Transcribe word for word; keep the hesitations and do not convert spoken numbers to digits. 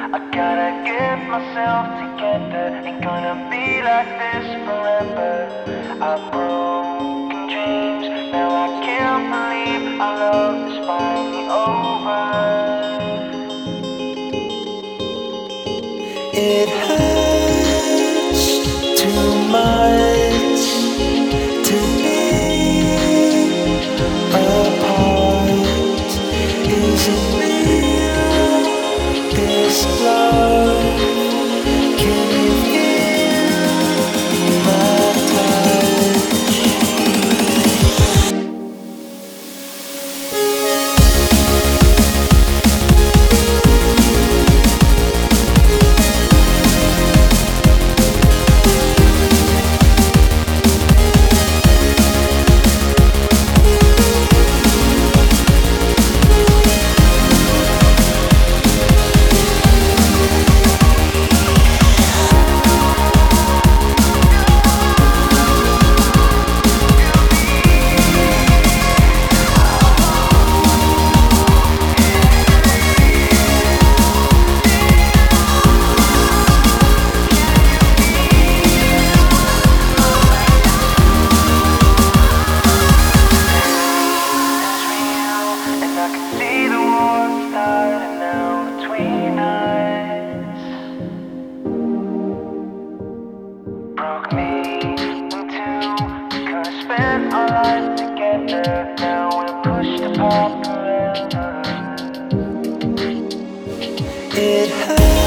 I gotta get myself together. Ain't gonna be like this forever. I've broken dreams. Now I can't believe our love is finally over. It hurts too much to be apart. Is it real, this love? Can you feel my touch? Broke me in two. Could've spent our life together. Now we're pushed apart forever. It hurts.